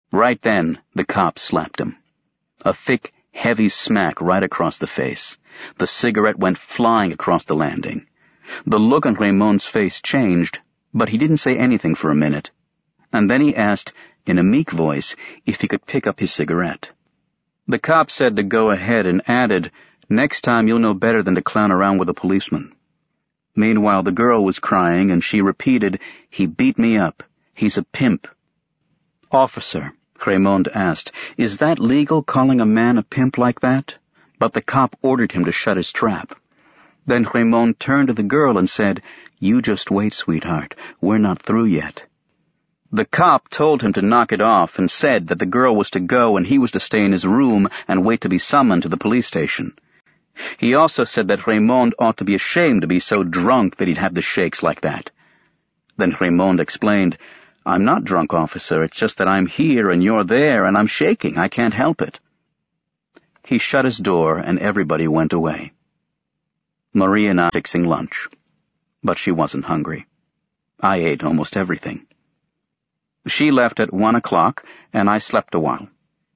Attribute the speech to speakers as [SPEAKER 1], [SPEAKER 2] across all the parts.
[SPEAKER 1] Right then, the cop slapped him. A thick, heavy smack right across the face. The cigarette went flying across the landing. The look on Raymond's face changed, but he didn't say anything for a minute. And then he asked, in a meek voice, if he could pick up his cigarette. The cop said to go ahead and added, "Next time you'll know better than to clown around with a policeman." Meanwhile, the girl was crying, and she repeated, "He beat me up. He's a pimp." "Officer," Raymond asked, "is that legal, calling a man a pimp like that?" But the cop ordered him to shut his trap. Then Raymond turned to the girl and said, "You just wait, sweetheart. We're not through yet." The cop told him to knock it off and said that the girl was to go and he was to stay in his room and wait to be summoned to the police station. He also said that Raymond ought to be ashamed to be so drunk that he'd have the shakes like that. Then Raymond explained, "I'm not drunk, officer. It's just that I'm here and you're there and I'm shaking. I can't help it." He shut his door and everybody went away. Marie and I were fixing lunch. But she wasn't hungry. I ate almost everything. She left at 1 o'clock, and I slept a while.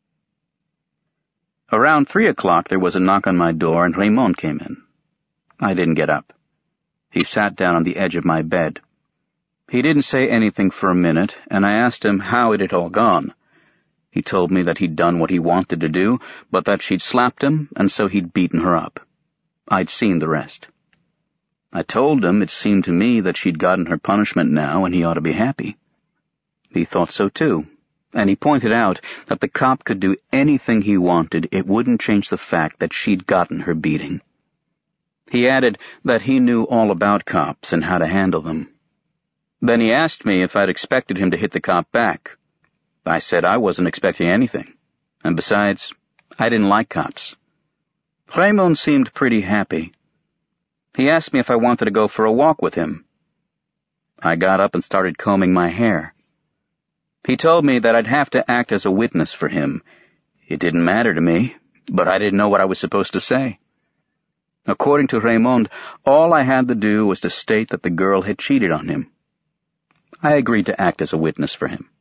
[SPEAKER 1] Around 3 o'clock there was a knock on my door, and Raymond came in. I didn't get up. He sat down on the edge of my bed. He didn't say anything for a minute, and I asked him how it had all gone. He told me that he'd done what he wanted to do, but that she'd slapped him, and so he'd beaten her up. I'd seen the rest. I told him it seemed to me that she'd gotten her punishment now, and he ought to be happy. He thought so too, and he pointed out that the cop could do anything he wanted. It wouldn't change the fact that she'd gotten her beating. He added that he knew all about cops and how to handle them. Then he asked me if I'd expected him to hit the cop back. I said I wasn't expecting anything, and besides, I didn't like cops. Raymond seemed pretty happy. He asked me if I wanted to go for a walk with him. I got up and started combing my hair. He told me that I'd have to act as a witness for him. It didn't matter to me, but I didn't know what I was supposed to say. According to Raymond, all I had to do was to state that the girl had cheated on him. I agreed to act as a witness for him.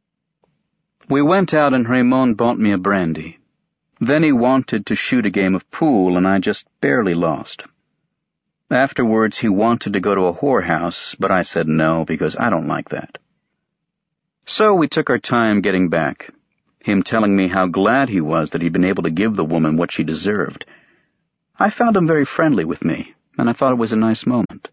[SPEAKER 1] We went out and Raymond bought me a brandy. Then he wanted to shoot a game of pool, and I just barely lost. Afterwards, he wanted to go to a whorehouse, but I said no because I don't like that. So we took our time getting back, him telling me how glad he was that he'd been able to give the woman what she deserved. I found him very friendly with me, and I thought it was a nice moment.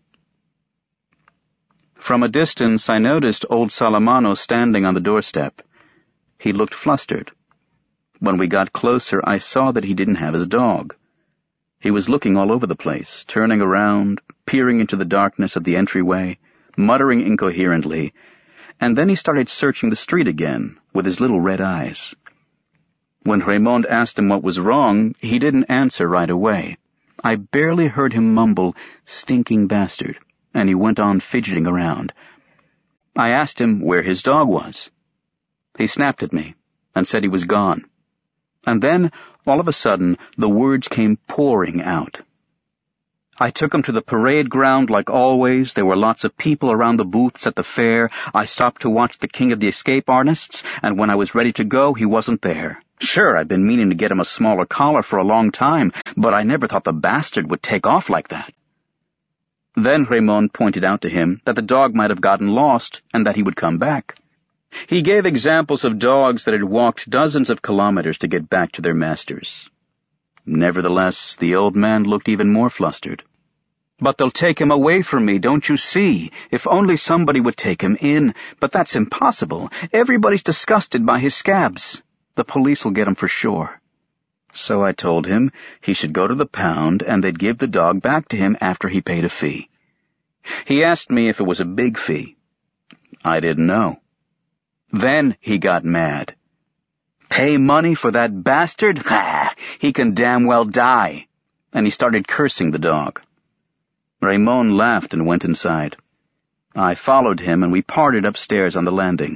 [SPEAKER 1] From a distance, I noticed old Salamano standing on the doorstep. He looked flustered. When we got closer, I saw that he didn't have his dog. He was looking all over the place, turning around, peering into the darkness of the entryway, muttering incoherently, and then he started searching the street again with his little red eyes. When Raymond asked him what was wrong, he didn't answer right away. I barely heard him mumble, "Stinking bastard," and he went on fidgeting around. I asked him where his dog was. He snapped at me and said he was gone. And then, all of a sudden, the words came pouring out. I took him to the parade ground like always. There were lots of people around the booths at the fair. I stopped to watch the King of the Escape Artists, and when I was ready to go, he wasn't there. Sure, I'd been meaning to get him a smaller collar for a long time, but I never thought the bastard would take off like that. Then Raymond pointed out to him that the dog might have gotten lost and that he would come back. He gave examples of dogs that had walked dozens of kilometers to get back to their masters. Nevertheless, the old man looked even more flustered. "But they'll take him away from me, don't you see? If only somebody would take him in. But that's impossible. Everybody's disgusted by his scabs. The police will get him for sure." So I told him he should go to the pound and they'd give the dog back to him after he paid a fee. He asked me if it was a big fee. I didn't know. Then he got mad. "Pay money for that bastard? Ha! He can damn well die." And he started cursing the dog. Raymond laughed and went inside. I followed him and we parted upstairs on the landing.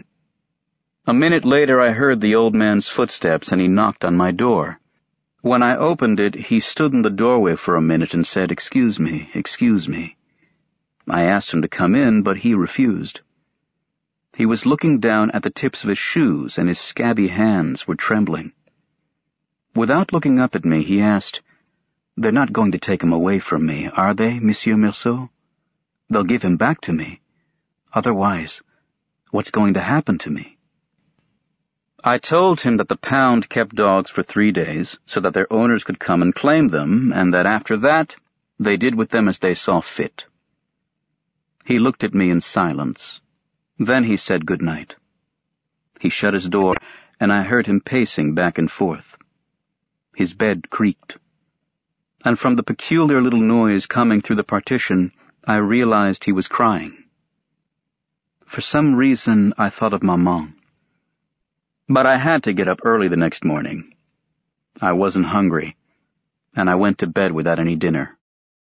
[SPEAKER 1] A minute later I heard the old man's footsteps and he knocked on my door. When I opened it, he stood in the doorway for a minute and said, "Excuse me, excuse me." I asked him to come in, but he refused. He was looking down at the tips of his shoes, and his scabby hands were trembling. Without looking up at me, he asked, "They're not going to take him away from me, are they, Monsieur Meursault? They'll give him back to me. Otherwise, what's going to happen to me?" I told him that the pound kept dogs for 3 days so that their owners could come and claim them, and that after that, they did with them as they saw fit. He looked at me in silence. Then he said good night. He shut his door, and I heard him pacing back and forth. His bed creaked, and from the peculiar little noise coming through the partition, I realized he was crying. For some reason, I thought of Maman. But I had to get up early the next morning. I wasn't hungry, and I went to bed without any dinner.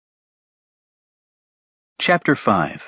[SPEAKER 1] Chapter 5.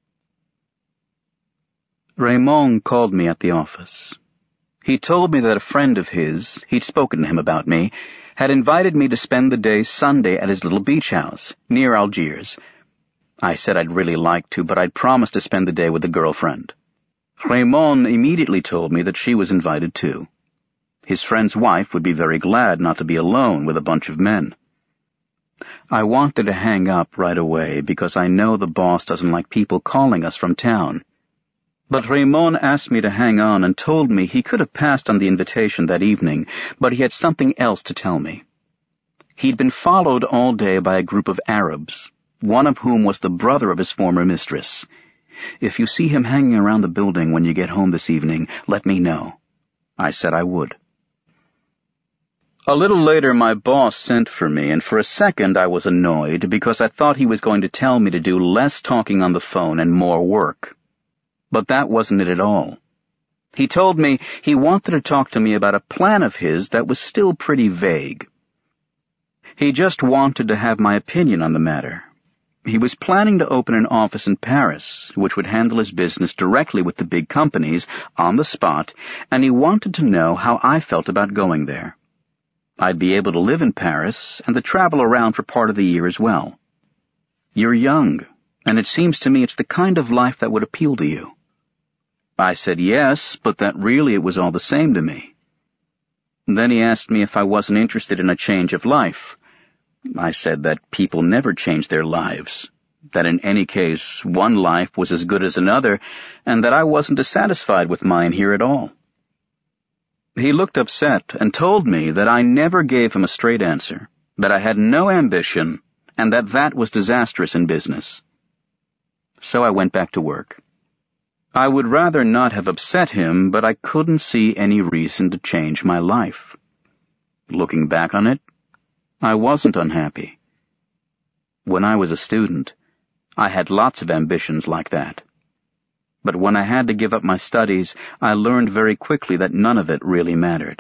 [SPEAKER 1] Raymond called me at the office. He told me that a friend of his, he'd spoken to him about me, had invited me to spend the day Sunday at his little beach house, near Algiers. I said I'd really like to, but I'd promised to spend the day with a girlfriend. Raymond immediately told me that she was invited too. His friend's wife would be very glad not to be alone with a bunch of men. I wanted to hang up right away because I know the boss doesn't like people calling us from town. But Raymond asked me to hang on and told me he could have passed on the invitation that evening, but he had something else to tell me. He'd been followed all day by a group of Arabs, one of whom was the brother of his former mistress. "If you see him hanging around the building when you get home this evening, let me know." I said I would. A little later, my boss sent for me, and for a second I was annoyed because I thought he was going to tell me to do less talking on the phone and more work. But that wasn't it at all. He told me he wanted to talk to me about a plan of his that was still pretty vague. He just wanted to have my opinion on the matter. He was planning to open an office in Paris, which would handle his business directly with the big companies, on the spot, and he wanted to know how I felt about going there. I'd be able to live in Paris and to travel around for part of the year as well. "You're young, and it seems to me it's the kind of life that would appeal to you." I said yes, but that really it was all the same to me. Then he asked me if I wasn't interested in a change of life. I said that people never change their lives, that in any case one life was as good as another, and that I wasn't dissatisfied with mine here at all. He looked upset and told me that I never gave him a straight answer, that I had no ambition, and that was disastrous in business. So I went back to work. I would rather not have upset him, but I couldn't see any reason to change my life. Looking back on it, I wasn't unhappy. When I was a student, I had lots of ambitions like that. But when I had to give up my studies, I learned very quickly that none of it really mattered.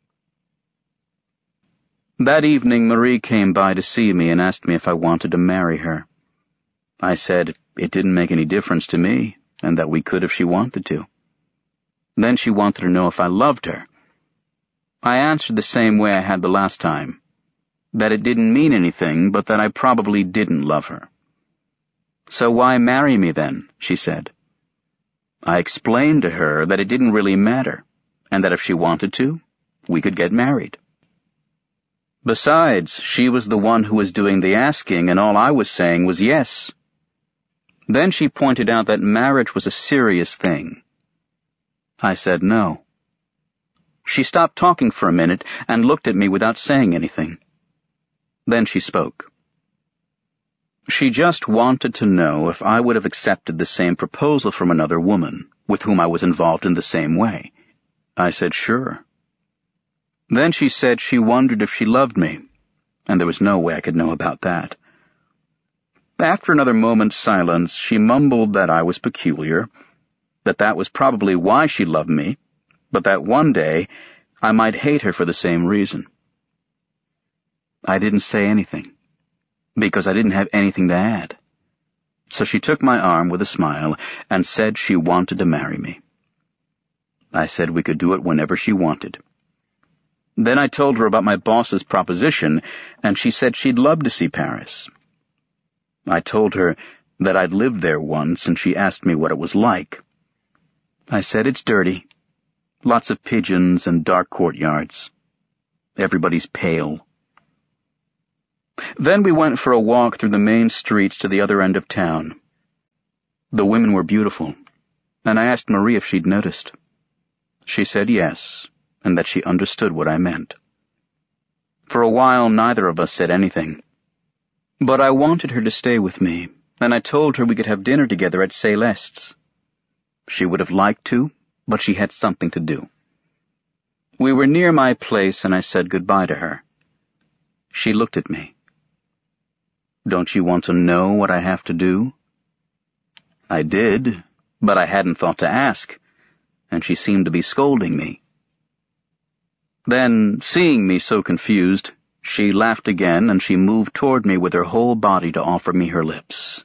[SPEAKER 1] That evening, Marie came by to see me and asked me if I wanted to marry her. I said it didn't make any difference to me, and that we could if she wanted to. Then she wanted to know if I loved her. I answered the same way I had the last time, that it didn't mean anything, but that I probably didn't love her. "So why marry me then?" she said. I explained to her that it didn't really matter, and that if she wanted to, we could get married. Besides, she was the one who was doing the asking, and all I was saying was yes. Then she pointed out that marriage was a serious thing. I said no. She stopped talking for a minute and looked at me without saying anything. Then she spoke. She just wanted to know if I would have accepted the same proposal from another woman, with whom I was involved in the same way. I said sure. Then she said she wondered if she loved me, and there was no way I could know about that. After another moment's silence, she mumbled that I was peculiar, that was probably why she loved me, but that one day I might hate her for the same reason. I didn't say anything, because I didn't have anything to add. So she took my arm with a smile and said she wanted to marry me. I said we could do it whenever she wanted. Then I told her about my boss's proposition, and she said she'd love to see Paris. I told her that I'd lived there once, and she asked me what it was like. I said, "It's dirty. Lots of pigeons and dark courtyards. Everybody's pale." Then we went for a walk through the main streets to the other end of town. The women were beautiful, and I asked Marie if she'd noticed. She said yes, and that she understood what I meant. For a while, neither of us said anything. But I wanted her to stay with me, and I told her we could have dinner together at Céleste's. She would have liked to, but she had something to do. We were near my place, and I said goodbye to her. She looked at me. "Don't you want to know what I have to do?" I did, but I hadn't thought to ask, and she seemed to be scolding me. Then, seeing me so confused, she laughed again, and she moved toward me with her whole body to offer me her lips.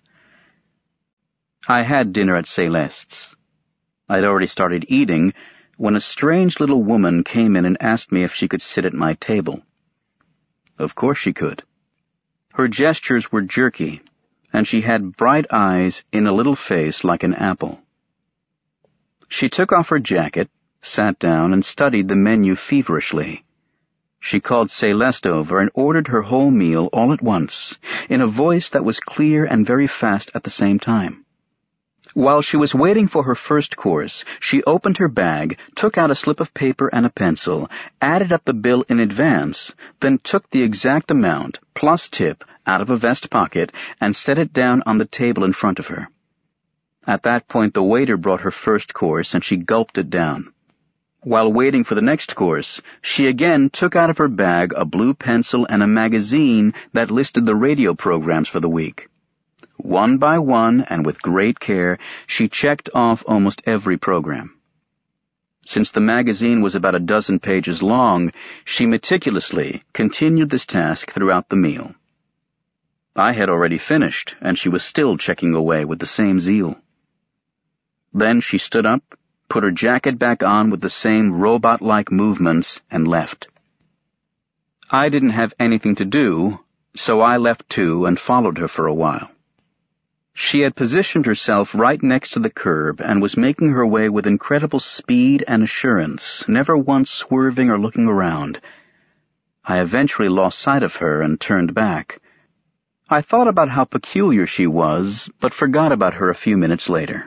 [SPEAKER 1] I had dinner at Céleste's. I'd already started eating when a strange little woman came in and asked me if she could sit at my table. Of course she could. Her gestures were jerky, and she had bright eyes in a little face like an apple. She took off her jacket, sat down, and studied the menu feverishly. She called Céleste over and ordered her whole meal all at once, in a voice that was clear and very fast at the same time. While she was waiting for her first course, she opened her bag, took out a slip of paper and a pencil, added up the bill in advance, then took the exact amount, plus tip, out of a vest pocket and set it down on the table in front of her. At that point, the waiter brought her first course, and she gulped it down. While waiting for the next course, she again took out of her bag a blue pencil and a magazine that listed the radio programs for the week. One by one, and with great care, she checked off almost every program. Since the magazine was about a dozen pages long, she meticulously continued this task throughout the meal. I had already finished, and she was still checking away with the same zeal. Then she stood up, put her jacket back on with the same robot-like movements, and left. I didn't have anything to do, so I left too and followed her for a while. She had positioned herself right next to the curb and was making her way with incredible speed and assurance, never once swerving or looking around. I eventually lost sight of her and turned back. I thought about how peculiar she was, but forgot about her a few minutes later.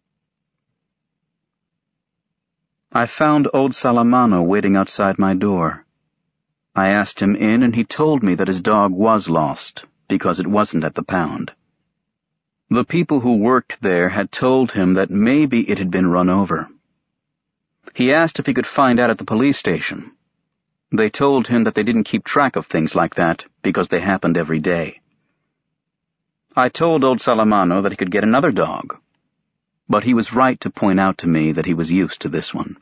[SPEAKER 1] I found old Salamano waiting outside my door. I asked him in, and he told me that his dog was lost, because it wasn't at the pound. The people who worked there had told him that maybe it had been run over. He asked if he could find out at the police station. They told him that they didn't keep track of things like that because they happened every day. I told old Salamano that he could get another dog, but he was right to point out to me that he was used to this one.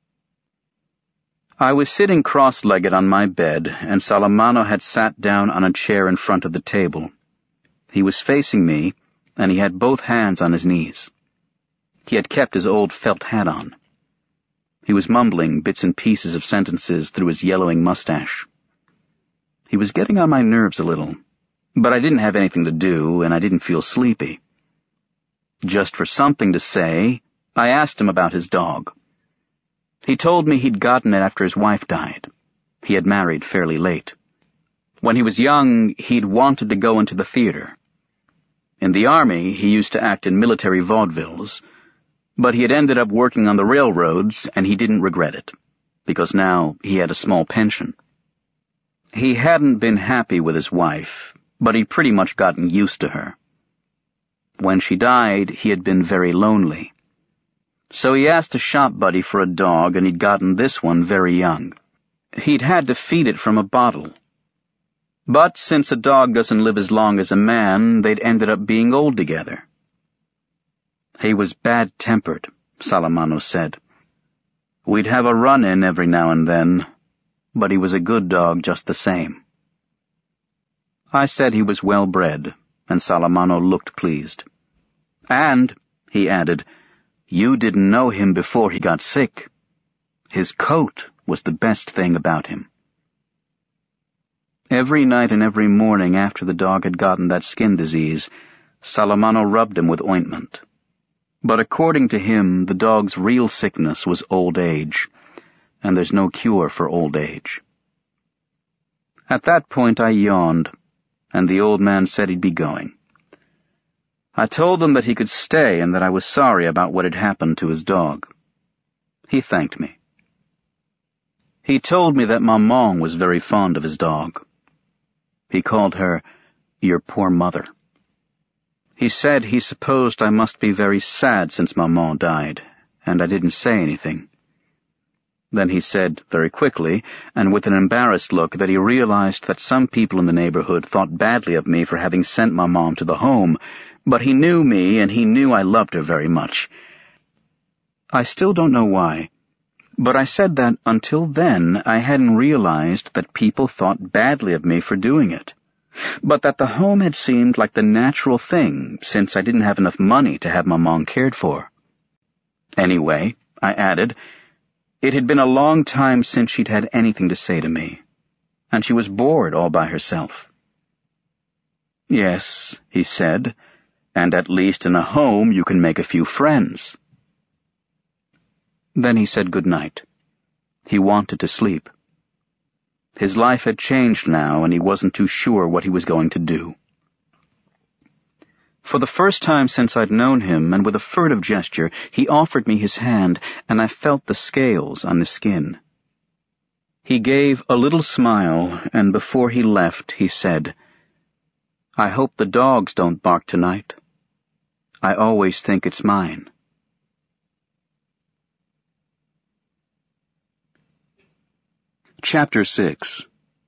[SPEAKER 1] I was sitting cross-legged on my bed, and Salamano had sat down on a chair in front of the table. He was facing me, and he had both hands on his knees. He had kept his old felt hat on. He was mumbling bits and pieces of sentences through his yellowing mustache. He was getting on my nerves a little, but I didn't have anything to do, and I didn't feel sleepy. Just for something to say, I asked him about his dog. He told me he'd gotten it after his wife died. He had married fairly late. When he was young, he'd wanted to go into the theater. In the army, he used to act in military vaudevilles, but he had ended up working on the railroads, and he didn't regret it, because now he had a small pension. He hadn't been happy with his wife, but he'd pretty much gotten used to her. When she died, he had been very lonely. So he asked a shop buddy for a dog, and he'd gotten this one very young. He'd had to feed it from a bottle. But since a dog doesn't live as long as a man, they'd ended up being old together. He was bad-tempered, Salamano said. We'd have a run-in every now and then, but he was a good dog just the same. I said he was well-bred, and Salamano looked pleased. And, he added, you didn't know him before he got sick. His coat was the best thing about him. Every night and every morning after the dog had gotten that skin disease, Salamano rubbed him with ointment. But according to him, the dog's real sickness was old age, and there's no cure for old age. At that point I yawned, and the old man said he'd be going. I told him that he could stay and that I was sorry about what had happened to his dog. He thanked me. He told me that Maman was very fond of his dog. He called her, "Your poor mother." He said he supposed I must be very sad since Maman died, and I didn't say anything. Then he said, very quickly, and with an embarrassed look, that he realized that some people in the neighborhood thought badly of me for having sent Maman to the home, but he knew me, and he knew I loved her very much. I still don't know why, but I said that until then I hadn't realized that people thought badly of me for doing it, but that the home had seemed like the natural thing since I didn't have enough money to have Maman cared for. Anyway, I added, it had been a long time since she'd had anything to say to me, and she was bored all by herself. "Yes," he said, "and at least in a home you can make a few friends." Then he said good night. He wanted to sleep. His life had changed now, and he wasn't too sure what he was going to do. For the first time since I'd known him, and with a furtive gesture, he offered me his hand, and I felt the scales on his skin. He gave a little smile, and before he left, he said, "I hope the dogs don't bark tonight. I always think it's mine." Chapter 6.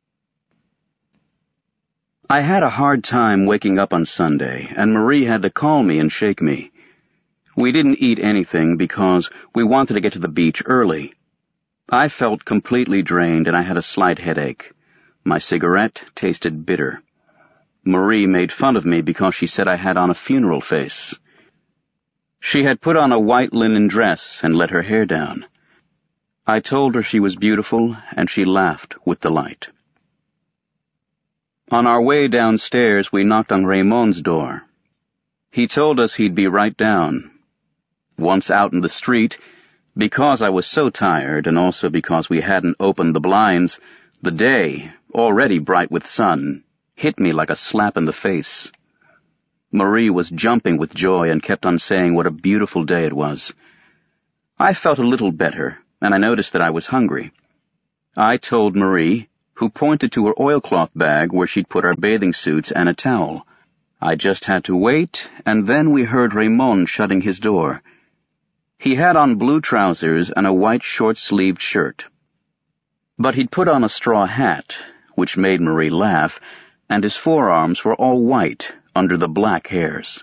[SPEAKER 1] I had a hard time waking up on Sunday, and Marie had to call me and shake me. We didn't eat anything because we wanted to get to the beach early. I felt completely drained, and I had a slight headache. My cigarette tasted bitter. Marie made fun of me because she said I had on a funeral face. She had put on a white linen dress and let her hair down. I told her she was beautiful, and she laughed with delight. On our way downstairs, we knocked on Raymond's door. He told us he'd be right down. Once out in the street, because I was so tired, and also because we hadn't opened the blinds, the day, already bright with sun, hit me like a slap in the face. Marie was jumping with joy and kept on saying what a beautiful day it was. I felt a little better, and I noticed that I was hungry. I told Marie, who pointed to her oilcloth bag where she'd put our bathing suits and a towel. I just had to wait, and then we heard Raymond shutting his door. He had on blue trousers and a white short-sleeved shirt. But he'd put on a straw hat, which made Marie laugh, and his forearms were all white under the black hairs.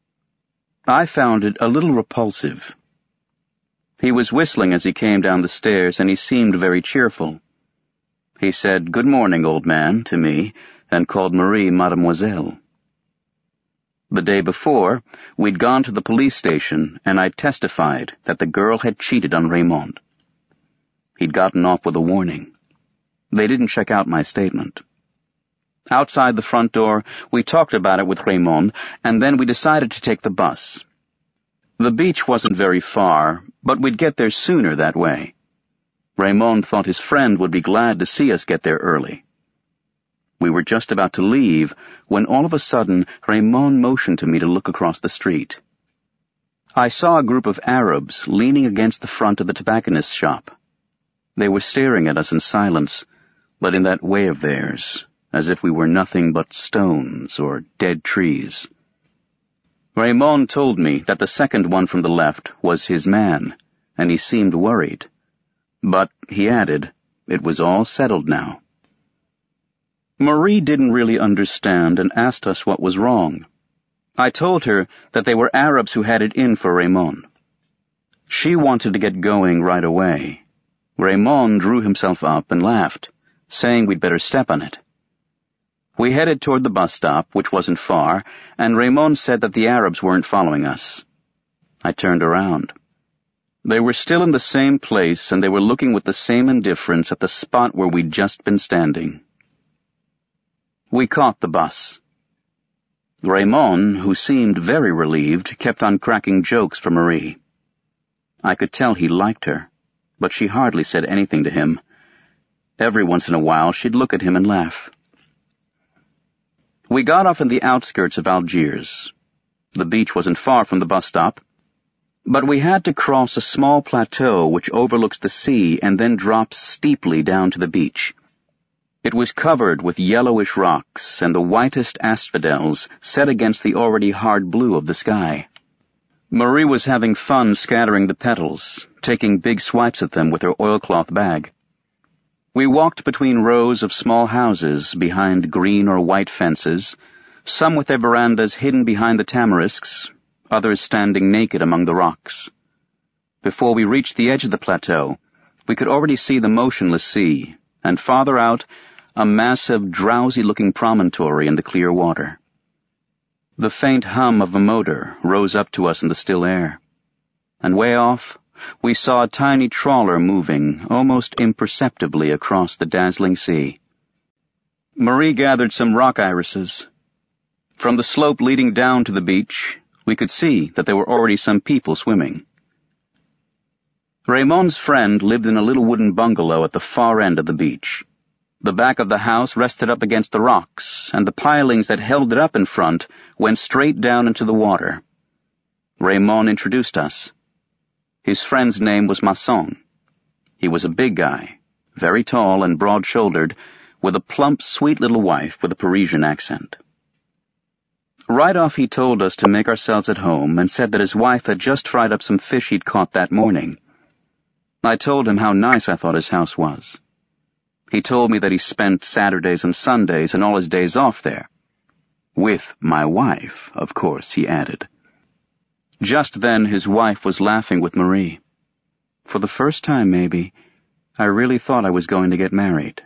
[SPEAKER 1] I found it a little repulsive. He was whistling as he came down the stairs, and he seemed very cheerful. He said, "Good morning, old man," to me, and called Marie Mademoiselle. The day before, we'd gone to the police station, and I'd testified that the girl had cheated on Raymond. He'd gotten off with a warning. They didn't check out my statement. Outside the front door, we talked about it with Raymond, and then we decided to take the bus. The beach wasn't very far, but we'd get there sooner that way. Raymond thought his friend would be glad to see us get there early. We were just about to leave when all of a sudden Raymond motioned to me to look across the street. I saw a group of Arabs leaning against the front of the tobacconist's shop. They were staring at us in silence, but in that way of theirs, as if we were nothing but stones or dead trees. Raymond told me that the second one from the left was his man, and he seemed worried. But, he added, it was all settled now. Marie didn't really understand and asked us what was wrong. I told her that they were Arabs who had it in for Raymond. She wanted to get going right away. Raymond drew himself up and laughed, saying we'd better step on it. We headed toward the bus stop, which wasn't far, and Raymond said that the Arabs weren't following us. I turned around. They were still in the same place, and they were looking with the same indifference at the spot where we'd just been standing. We caught the bus. Raymond, who seemed very relieved, kept on cracking jokes for Marie. I could tell he liked her, but she hardly said anything to him. Every once in a while she'd look at him and laugh. We got off in the outskirts of Algiers. The beach wasn't far from the bus stop, but we had to cross a small plateau which overlooks the sea and then drops steeply down to the beach. It was covered with yellowish rocks and the whitest asphodels set against the already hard blue of the sky. Marie was having fun scattering the petals, taking big swipes at them with her oilcloth bag. We walked between rows of small houses behind green or white fences, some with their verandas hidden behind the tamarisks, others standing naked among the rocks. Before we reached the edge of the plateau, we could already see the motionless sea, and farther out, a massive, drowsy-looking promontory in the clear water. The faint hum of a motor rose up to us in the still air, and way off, we saw a tiny trawler moving almost imperceptibly across the dazzling sea. Marie gathered some rock irises. From the slope leading down to the beach, we could see that there were already some people swimming. Raymond's friend lived in a little wooden bungalow at the far end of the beach. The back of the house rested up against the rocks, and the pilings that held it up in front went straight down into the water. Raymond introduced us. His friend's name was Masson. He was a big guy, very tall and broad-shouldered, with a plump, sweet little wife with a Parisian accent. Right off he told us to make ourselves at home and said that his wife had just fried up some fish he'd caught that morning. I told him how nice I thought his house was. He told me that he spent Saturdays and Sundays and all his days off there. With my wife, of course, he added. Just then his wife was laughing with Marie. For the first time, maybe, I really thought I was going to get married.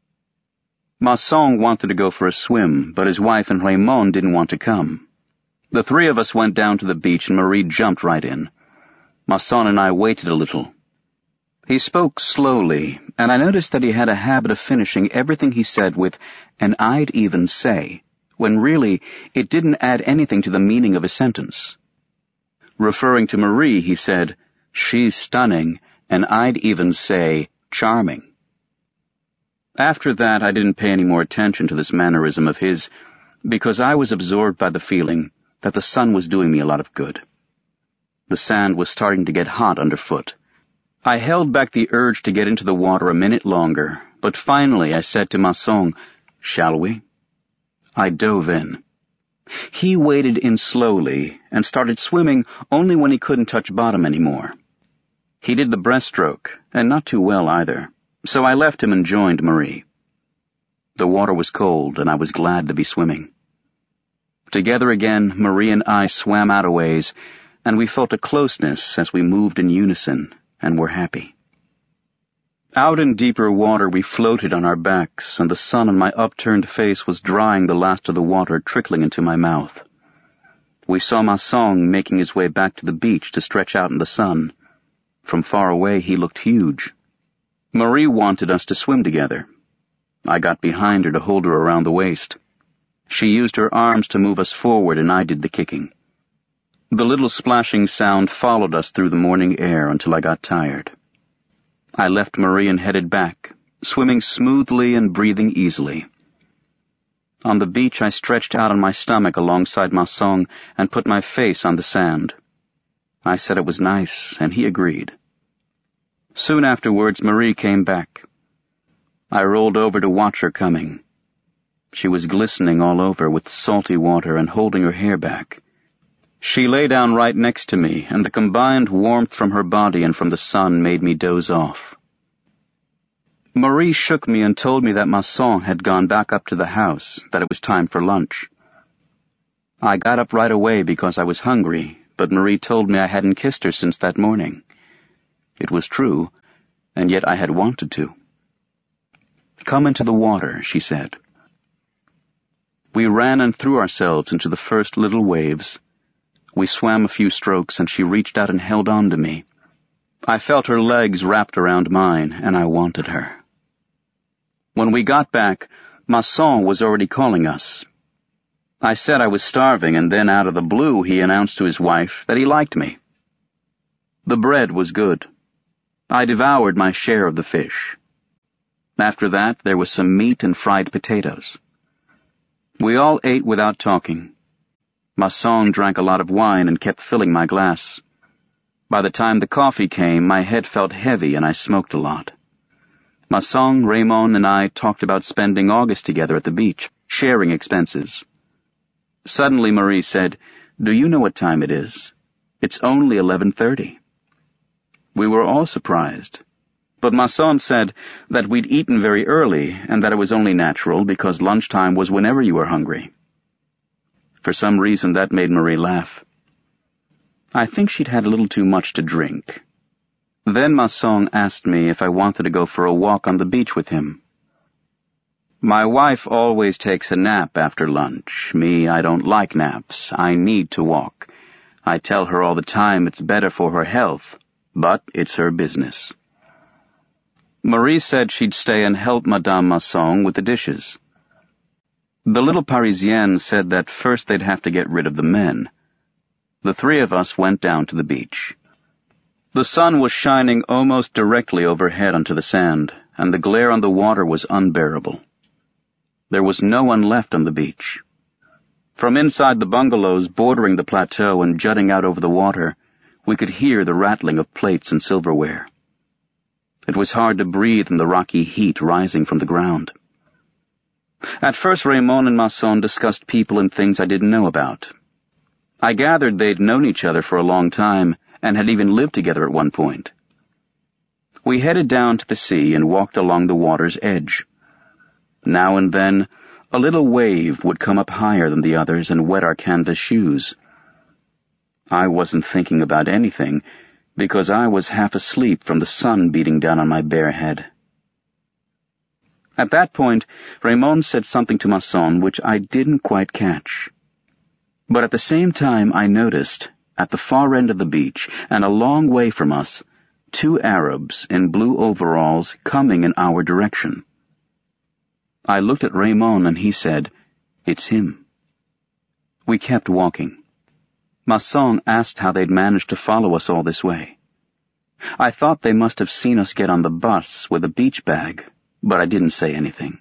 [SPEAKER 1] Masson wanted to go for a swim, but his wife and Raymond didn't want to come. The three of us went down to the beach and Marie jumped right in. Masson and I waited a little. He spoke slowly, and I noticed that he had a habit of finishing everything he said with "and I'd even say," when really it didn't add anything to the meaning of a sentence. Referring to Marie, he said, "She's stunning, and I'd even say charming." After that, I didn't pay any more attention to this mannerism of his, because I was absorbed by the feeling that the sun was doing me a lot of good. The sand was starting to get hot underfoot. I held back the urge to get into the water a minute longer, but finally I said to Masson, "Shall we?" I dove in. He waded in slowly and started swimming only when he couldn't touch bottom anymore. He did the breaststroke, and not too well either, so I left him and joined Marie. The water was cold, and I was glad to be swimming. Together again, Marie and I swam out a ways, and we felt a closeness as we moved in unison, and were happy. Out in deeper water we floated on our backs, and the sun on my upturned face was drying the last of the water trickling into my mouth. We saw Masson making his way back to the beach to stretch out in the sun. From far away he looked huge. Marie wanted us to swim together. I got behind her to hold her around the waist. She used her arms to move us forward, and I did the kicking. The little splashing sound followed us through the morning air until I got tired. I left Marie and headed back, swimming smoothly and breathing easily. On the beach I stretched out on my stomach alongside Masson and put my face on the sand. I said it was nice, and he agreed. Soon afterwards Marie came back. I rolled over to watch her coming. She was glistening all over with salty water and holding her hair back. She lay down right next to me, and the combined warmth from her body and from the sun made me doze off. Marie shook me and told me that Masson had gone back up to the house, that it was time for lunch. I got up right away because I was hungry, but Marie told me I hadn't kissed her since that morning. It was true, and yet I had wanted to. "Come into the water," she said. We ran and threw ourselves into the first little waves. We swam a few strokes, and she reached out and held on to me. I felt her legs wrapped around mine, and I wanted her. When we got back, Masson was already calling us. I said I was starving, and then out of the blue he announced to his wife that he liked me. The bread was good. I devoured my share of the fish. After that, there was some meat and fried potatoes. We all ate without talking. Masson drank a lot of wine and kept filling my glass. By the time the coffee came, my head felt heavy and I smoked a lot. Masson, Raymond, and I talked about spending August together at the beach, sharing expenses. Suddenly Marie said, "Do you know what time it is? It's only 11:30. We were all surprised, but Masson said that we'd eaten very early and that it was only natural because lunchtime was whenever you were hungry. For some reason that made Marie laugh. I think she'd had a little too much to drink. Then Masson asked me if I wanted to go for a walk on the beach with him. My wife always takes a nap after lunch. Me, I don't like naps. I need to walk. I tell her all the time it's better for her health, but it's her business. Marie said she'd stay and help Madame Masson with the dishes. The little Parisienne said that first they'd have to get rid of the men. The three of us went down to the beach. The sun was shining almost directly overhead onto the sand, and the glare on the water was unbearable. There was no one left on the beach. From inside the bungalows bordering the plateau and jutting out over the water, we could hear the rattling of plates and silverware. It was hard to breathe in the rocky heat rising from the ground. At first Raymond and Masson discussed people and things I didn't know about. I gathered they'd known each other for a long time and had even lived together at one point. We headed down to the sea and walked along the water's edge. Now and then, a little wave would come up higher than the others and wet our canvas shoes. I wasn't thinking about anything, because I was half asleep from the sun beating down on my bare head. At that point, Raymond said something to Masson which I didn't quite catch. But at the same time I noticed, at the far end of the beach, and a long way from us, 2 Arabs in blue overalls coming in our direction. I looked at Raymond and he said, "It's him." We kept walking. Masson asked how they'd managed to follow us all this way. I thought they must have seen us get on the bus with a beach bag, but I didn't say anything.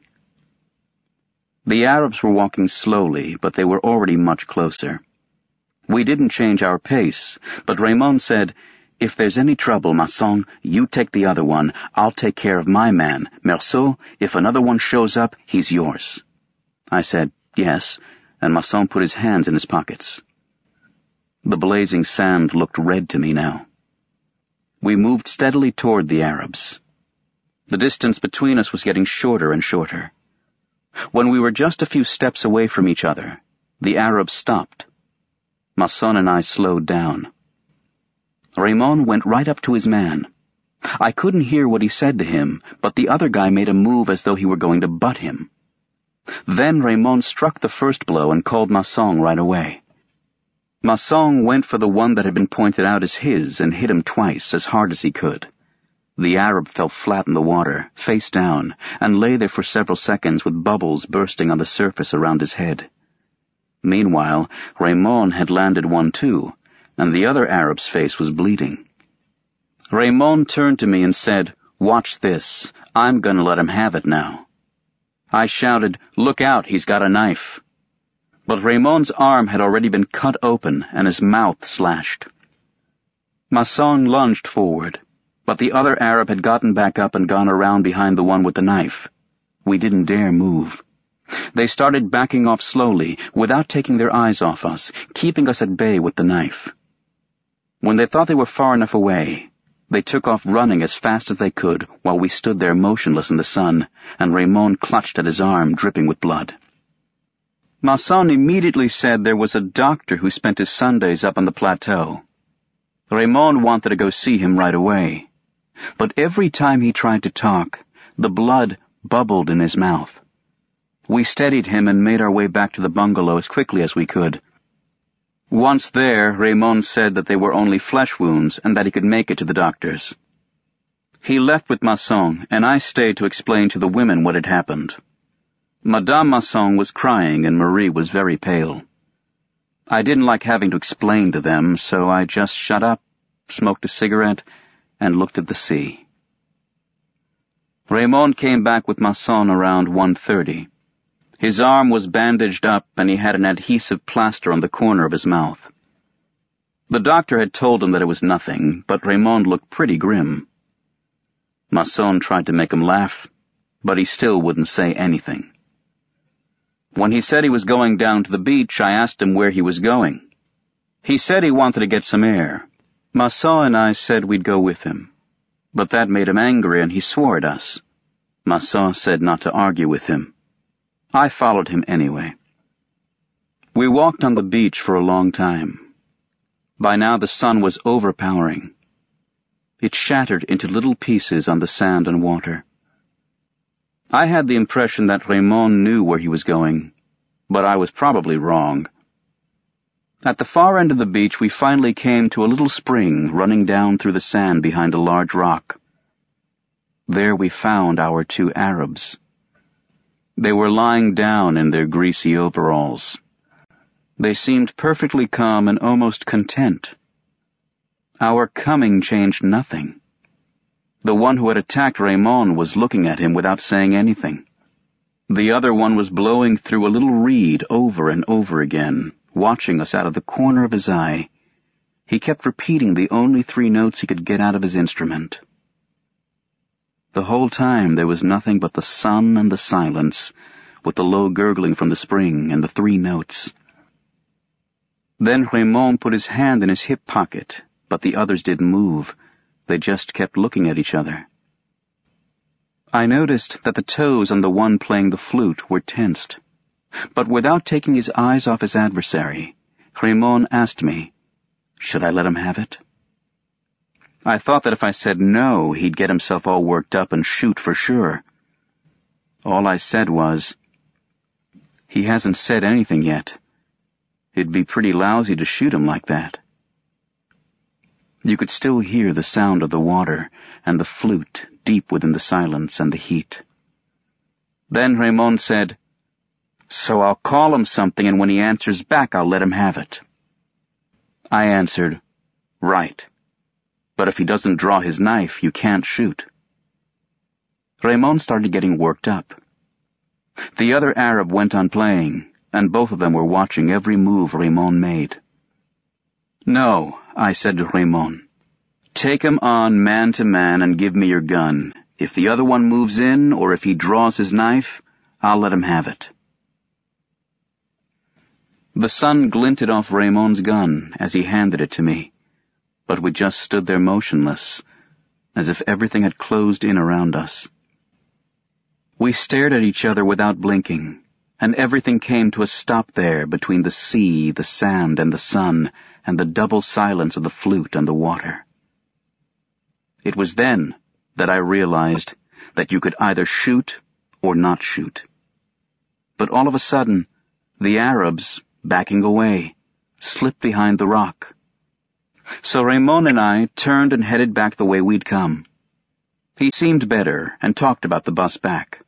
[SPEAKER 1] The Arabs were walking slowly, but they were already much closer. We didn't change our pace, but Raymond said, "If there's any trouble, Masson, you take the other one. I'll take care of my man. Merceau, if another one shows up, he's yours." I said, "Yes," and Masson put his hands in his pockets. The blazing sand looked red to me now. We moved steadily toward the Arabs. The distance between us was getting shorter and shorter. When we were just a few steps away from each other, the Arabs stopped. Masson and I slowed down. Raymond went right up to his man. I couldn't hear what he said to him, but the other guy made a move as though he were going to butt him. Then Raymond struck the first blow and called Masson right away. Masson went for the one that had been pointed out as his and hit him twice as hard as he could. The Arab fell flat in the water, face down, and lay there for several seconds with bubbles bursting on the surface around his head. Meanwhile, Raymond had landed one too, and the other Arab's face was bleeding. Raymond turned to me and said, "Watch this. I'm going to let him have it now." I shouted, "Look out, he's got a knife." But Raymond's arm had already been cut open and his mouth slashed. Masson lunged forward, but the other Arab had gotten back up and gone around behind the one with the knife. We didn't dare move. They started backing off slowly, without taking their eyes off us, keeping us at bay with the knife. When they thought they were far enough away, they took off running as fast as they could while we stood there motionless in the sun, and Raymond clutched at his arm, dripping with blood. Masson immediately said there was a doctor who spent his Sundays up on the plateau. Raymond wanted to go see him right away, but every time he tried to talk, the blood bubbled in his mouth. We steadied him and made our way back to the bungalow as quickly as we could. Once there, Raymond said that they were only flesh wounds and that he could make it to the doctor's. He left with Masson, and I stayed to explain to the women what had happened. Madame Masson was crying and Marie was very pale. I didn't like having to explain to them, so I just shut up, smoked a cigarette, and looked at the sea. Raymond came back with Masson around 1:30. His arm was bandaged up and he had an adhesive plaster on the corner of his mouth. The doctor had told him that it was nothing, but Raymond looked pretty grim. Masson tried to make him laugh, but he still wouldn't say anything. When he said he was going down to the beach, I asked him where he was going. He said he wanted to get some air. Masson and I said we'd go with him, but that made him angry and he swore at us. Masson said not to argue with him. I followed him anyway. We walked on the beach for a long time. By now the sun was overpowering. It shattered into little pieces on the sand and water. I had the impression that Raymond knew where he was going, but I was probably wrong. At the far end of the beach we finally came to a little spring running down through the sand behind a large rock. There we found our two Arabs. They were lying down in their greasy overalls. They seemed perfectly calm and almost content. Our coming changed nothing. The one who had attacked Raymond was looking at him without saying anything. The other one was blowing through a little reed over and over again, watching us out of the corner of his eye. He kept repeating the only 3 notes he could get out of his instrument. The whole time there was nothing but the sun and the silence, with the low gurgling from the spring and the 3 notes. Then Raymond put his hand in his hip pocket, but the others didn't move. They just kept looking at each other. I noticed that the toes on the one playing the flute were tensed. But without taking his eyes off his adversary, Raymond asked me, should I let him have it? I thought that if I said no, he'd get himself all worked up and shoot for sure. All I said was, he hasn't said anything yet. It'd be pretty lousy to shoot him like that. You could still hear the sound of the water and the flute deep within the silence and the heat. Then Raymond said, so I'll call him something and when he answers back I'll let him have it. I answered, right. But if he doesn't draw his knife, you can't shoot. Raymond started getting worked up. The other Arab went on playing, and both of them were watching every move Raymond made. No, I said to Raymond, take him on man to man and give me your gun. If the other one moves in, or if he draws his knife, I'll let him have it. The sun glinted off Raymond's gun as he handed it to me, but we just stood there motionless, as if everything had closed in around us. We stared at each other without blinking, and everything came to a stop there between the sea, the sand, and the sun, and the double silence of the flute and the water. It was then that I realized that you could either shoot or not shoot. But all of a sudden, the Arabs, backing away, slipped behind the rock. So Raymond and I turned and headed back the way we'd come. He seemed better and talked about the bus back.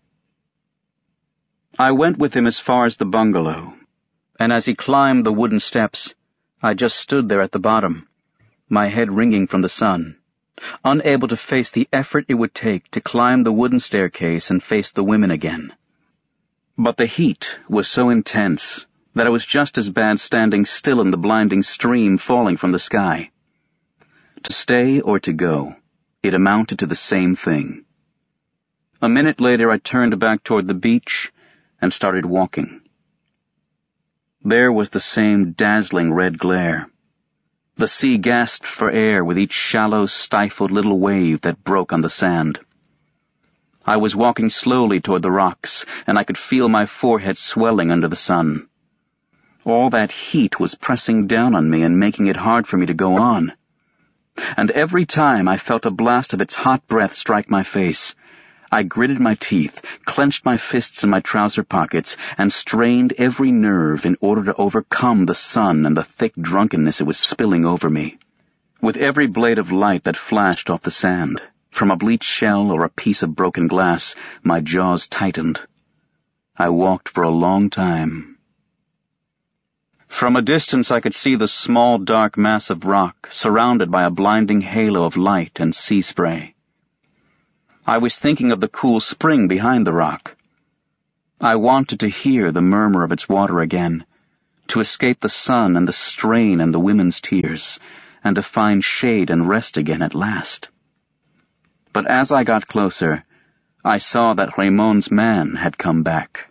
[SPEAKER 1] I went with him as far as the bungalow, and as he climbed the wooden steps, I just stood there at the bottom, my head ringing from the sun, unable to face the effort it would take to climb the wooden staircase and face the women again. But the heat was so intense that it was just as bad standing still in the blinding stream falling from the sky. To stay or to go, it amounted to the same thing. A minute later I turned back toward the beach and started walking. There was the same dazzling red glare. The sea gasped for air with each shallow, stifled little wave that broke on the sand. I was walking slowly toward the rocks, and I could feel my forehead swelling under the sun. All that heat was pressing down on me and making it hard for me to go on. And every time I felt a blast of its hot breath strike my face, I gritted my teeth, clenched my fists in my trouser pockets, and strained every nerve in order to overcome the sun and the thick drunkenness it was spilling over me. With every blade of light that flashed off the sand, from a bleached shell or a piece of broken glass, my jaws tightened. I walked for a long time. From a distance I could see the small dark mass of rock surrounded by a blinding halo of light and sea spray. I was thinking of the cool spring behind the rock. I wanted to hear the murmur of its water again, to escape the sun and the strain and the women's tears, and to find shade and rest again at last. But as I got closer, I saw that Ramon's man had come back.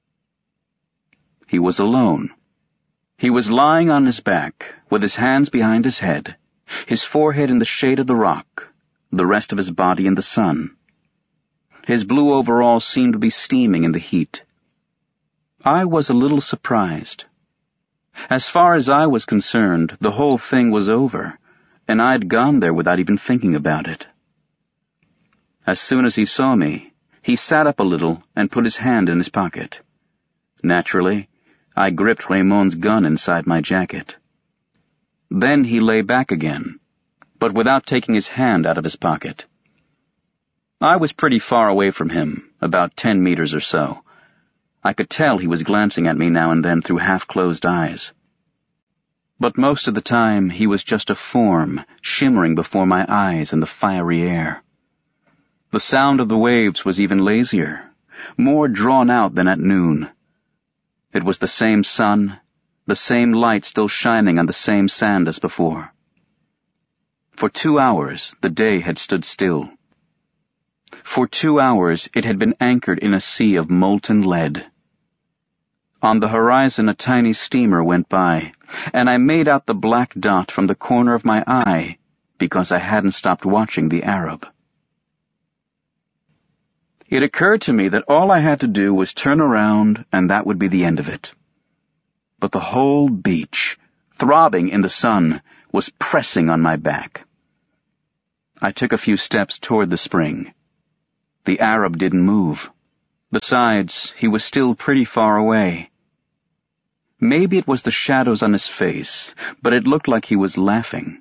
[SPEAKER 1] He was alone. He was lying on his back, with his hands behind his head, his forehead in the shade of the rock, the rest of his body in the sun. His blue overalls seemed to be steaming in the heat. I was a little surprised. As far as I was concerned, the whole thing was over, and I'd gone there without even thinking about it. As soon as he saw me, he sat up a little and put his hand in his pocket. Naturally, I gripped Ramon's gun inside my jacket. Then he lay back again, but without taking his hand out of his pocket. I was pretty far away from him, about 10 meters or so. I could tell he was glancing at me now and then through half-closed eyes. But most of the time he was just a form shimmering before my eyes in the fiery air. The sound of the waves was even lazier, more drawn out than at noon. It was the same sun, the same light still shining on the same sand as before. For 2 hours the day had stood still. For 2 hours it had been anchored in a sea of molten lead. On the horizon a tiny steamer went by, and I made out the black dot from the corner of my eye because I hadn't stopped watching the Arab. It occurred to me that all I had to do was turn around and that would be the end of it. But the whole beach, throbbing in the sun, was pressing on my back. I took a few steps toward the spring. The Arab didn't move. Besides, he was still pretty far away. Maybe it was the shadows on his face, but it looked like he was laughing.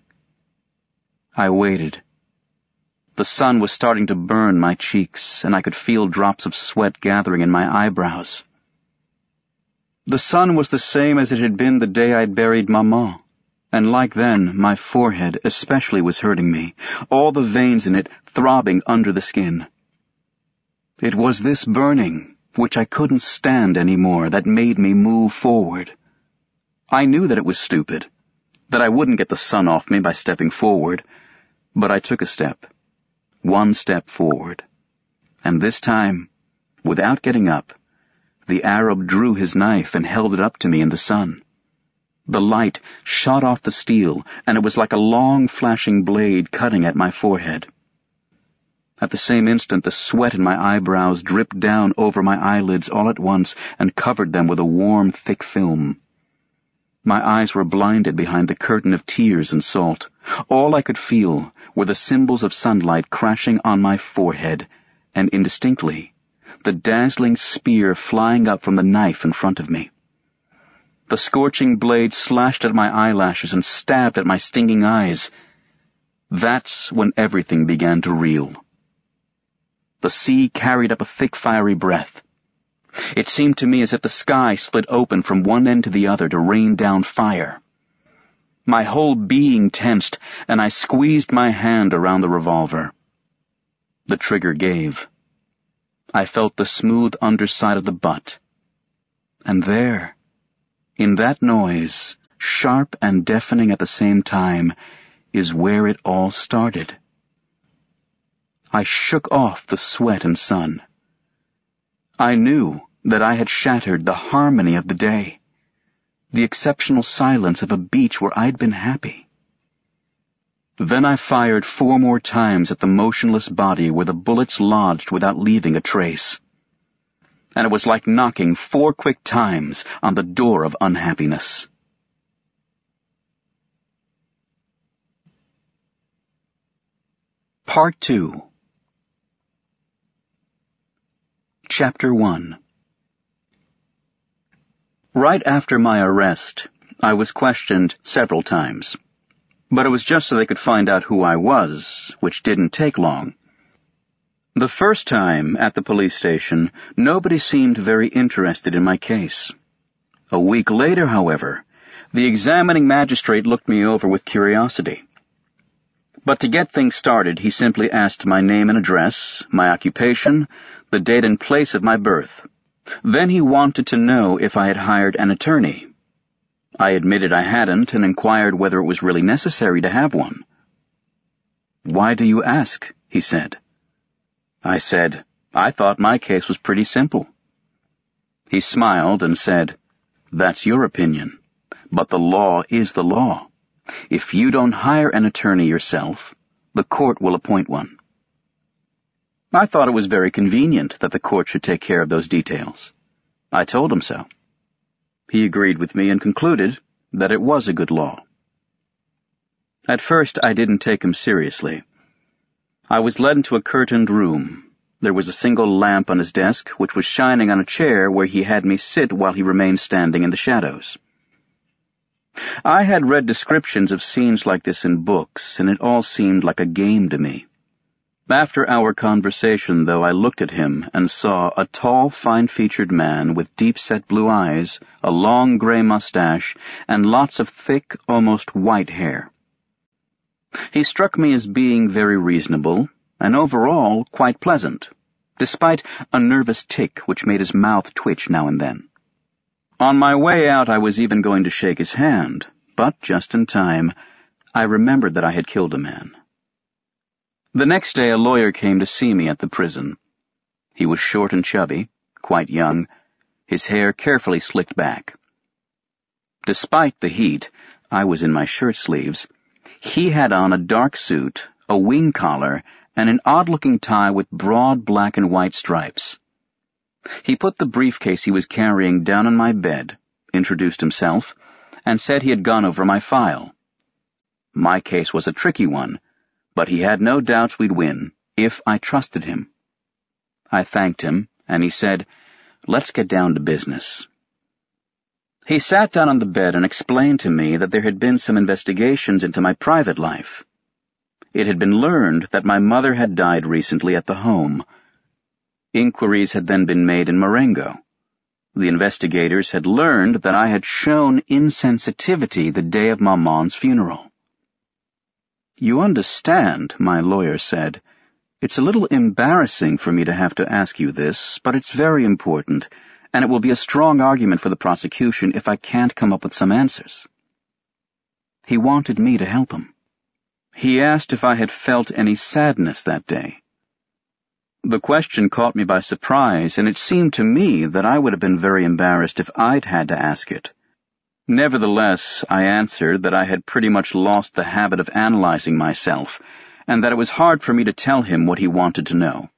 [SPEAKER 1] I waited. The sun was starting to burn my cheeks, and I could feel drops of sweat gathering in my eyebrows. The sun was the same as it had been the day I'd buried Maman, and like then, my forehead especially was hurting me, all the veins in it throbbing under the skin. It was this burning, which I couldn't stand anymore, that made me move forward. I knew that it was stupid, that I wouldn't get the sun off me by stepping forward, but I took a step. 1 step forward. And this time, without getting up, the Arab drew his knife and held it up to me in the sun. The light shot off the steel, and it was like a long flashing blade cutting at my forehead. At the same instant, the sweat in my eyebrows dripped down over my eyelids all at once and covered them with a warm, thick film. My eyes were blinded behind the curtain of tears and salt. All I could feel were the symbols of sunlight crashing on my forehead, and indistinctly, the dazzling spear flying up from the knife in front of me. The scorching blade slashed at my eyelashes and stabbed at my stinging eyes. That's when everything began to reel. The sea carried up a thick, fiery breath. It seemed to me as if the sky split open from one end to the other to rain down fire. My whole being tensed, and I squeezed my hand around the revolver. The trigger gave. I felt the smooth underside of the butt. And there, in that noise, sharp and deafening at the same time, is where it all started. I shook off the sweat and sun. I knew that I had shattered the harmony of the day, the exceptional silence of a beach where I'd been happy. Then I fired 4 more times at the motionless body where the bullets lodged without leaving a trace. And it was like knocking 4 quick times on the door of unhappiness. Part 2. Chapter 1. Right after my arrest, I was questioned several times. But it was just so they could find out who I was, which didn't take long. The first time at the police station, nobody seemed very interested in my case. A week later, however, the examining magistrate looked me over with curiosity. But to get things started, he simply asked my name and address, my occupation, the date and place of my birth. Then he wanted to know if I had hired an attorney. I admitted I hadn't and inquired whether it was really necessary to have one. "Why do you ask?" he said. I said, "I thought my case was pretty simple." He smiled and said, "That's your opinion, but the law is the law. If you don't hire an attorney yourself, the court will appoint one." I thought it was very convenient that the court should take care of those details. I told him so. He agreed with me and concluded that it was a good law. At first, I didn't take him seriously. I was led into a curtained room. There was a single lamp on his desk, which was shining on a chair where he had me sit while he remained standing in the shadows. I had read descriptions of scenes like this in books, and it all seemed like a game to me. After our conversation, though, I looked at him and saw a tall, fine-featured man with deep-set blue eyes, a long gray mustache, and lots of thick, almost white hair. He struck me as being very reasonable, and overall quite pleasant, despite a nervous tic which made his mouth twitch now and then. On my way out, I was even going to shake his hand, but just in time, I remembered that I had killed a man. The next day, a lawyer came to see me at the prison. He was short and chubby, quite young, his hair carefully slicked back. Despite the heat, I was in my shirt sleeves. He had on a dark suit, a wing collar, and an odd-looking tie with broad black and white stripes. He put the briefcase he was carrying down on my bed, introduced himself, and said he had gone over my file. My case was a tricky one, but he had no doubts we'd win, if I trusted him. I thanked him, and he said, "Let's get down to business." He sat down on the bed and explained to me that there had been some investigations into my private life. It had been learned that my mother had died recently at the home. Inquiries had then been made in Marengo. The investigators had learned that I had shown insensitivity the day of Maman's funeral. "You understand," my lawyer said, "it's a little embarrassing for me to have to ask you this, but it's very important, and it will be a strong argument for the prosecution if I can't come up with some answers." He wanted me to help him. He asked if I had felt any sadness that day. The question caught me by surprise, and it seemed to me that I would have been very embarrassed if I'd had to ask it. Nevertheless, I answered that I had pretty much lost the habit of analyzing myself, and that it was hard for me to tell him what he wanted to know.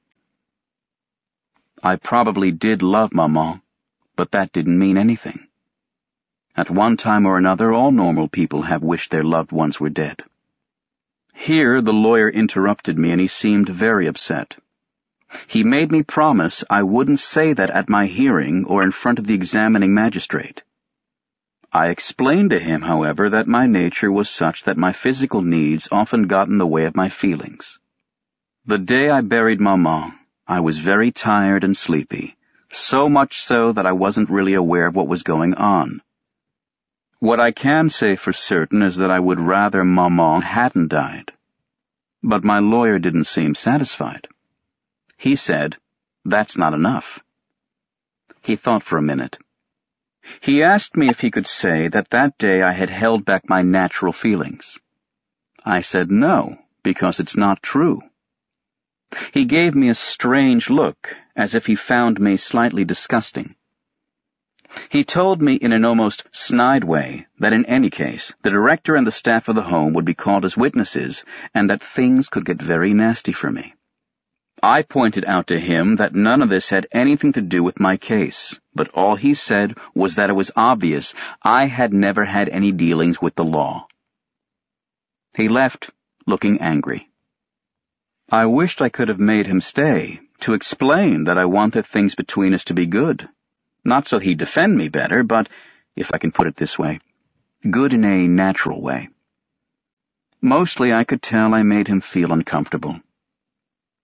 [SPEAKER 1] I probably did love Maman, but that didn't mean anything. At one time or another, all normal people have wished their loved ones were dead. Here the lawyer interrupted me, and he seemed very upset. He made me promise I wouldn't say that at my hearing or in front of the examining magistrate. I explained to him, however, that my nature was such that my physical needs often got in the way of my feelings. The day I buried Maman, I was very tired and sleepy, so much so that I wasn't really aware of what was going on. What I can say for certain is that I would rather Maman hadn't died. But my lawyer didn't seem satisfied. He said, "That's not enough." He thought for a minute. He asked me if he could say that day I had held back my natural feelings. I said no, because it's not true. He gave me a strange look, as if he found me slightly disgusting. He told me in an almost snide way that in any case, the director and the staff of the home would be called as witnesses, and that things could get very nasty for me. I pointed out to him that none of this had anything to do with my case, but all he said was that it was obvious I had never had any dealings with the law. He left, looking angry. I wished I could have made him stay, to explain that I wanted things between us to be good. Not so he'd defend me better, but, if I can put it this way, good in a natural way. Mostly I could tell I made him feel uncomfortable.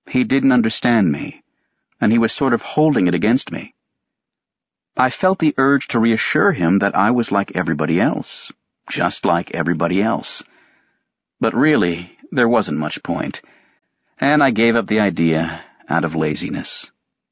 [SPEAKER 1] He didn't understand me, and he was sort of holding it against me. I felt the urge to reassure him that I was like everybody else, just like everybody else. But really, there wasn't much point, and I gave up the idea out of laziness.